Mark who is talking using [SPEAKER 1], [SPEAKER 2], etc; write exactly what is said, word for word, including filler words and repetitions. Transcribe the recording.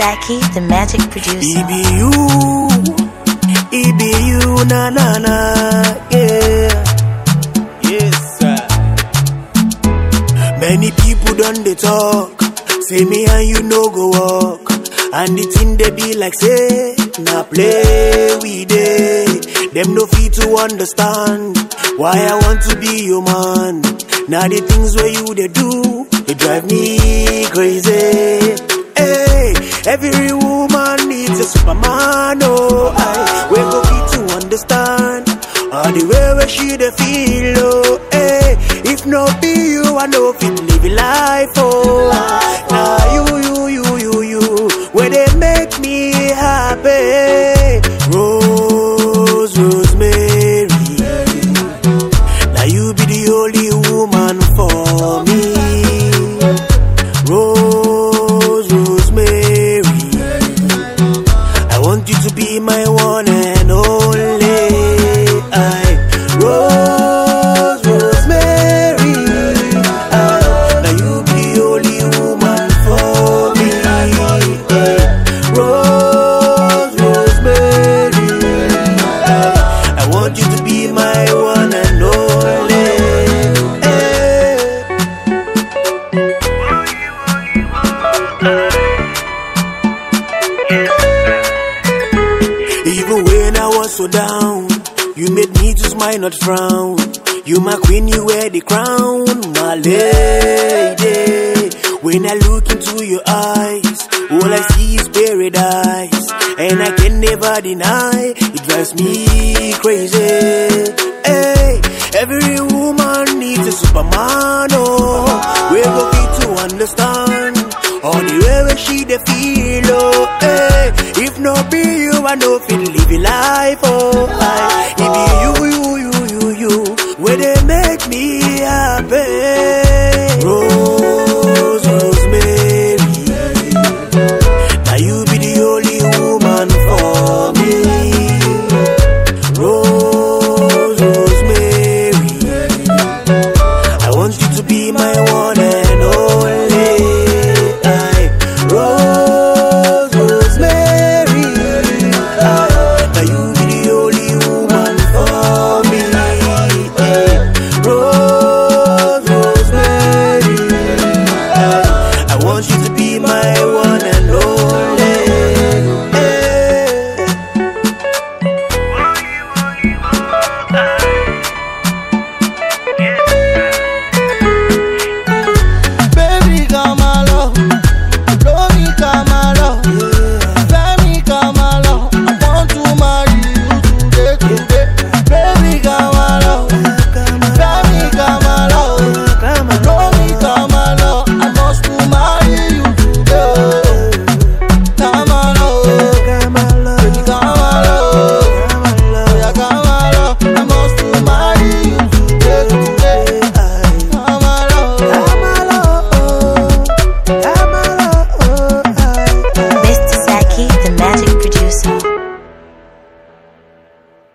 [SPEAKER 1] Saki, the magic producer.
[SPEAKER 2] It be you, it be you, na na na, yeah. Yes, sir. Many people done they talk, say me and you no go walk, and the thing they be like say, na play we day. Them no fit to understand why I want to be your man. Now the things where you they do, they drive me crazy. Hey, every woman needs a Superman, oh, I we go fit to understand all the way where she they feel, oh, hey, if no be you, I know fit live life, oh, now you, you, you, you, you, where they make me happy, Rose, Rosemary, now you be the only woman for me, Rose, Rosemary, I want you to be my one and only, I, Rose, Rosemary, I, now you be the only woman for me, I, Rose, Rosemary, I, I want you to be my one and only. Even when I was so down, you made me to smile, not frown. You my queen, you wear the crown, my lady. When I look into your eyes, all I see is paradise, and I can never deny, it drives me crazy. Hey, every woman needs a Superman, oh, we go fit to understand all the way where she they feel, oh, hey, if no be you, I know fit live life, oh, I, it be you, you, you, you, you, where they make me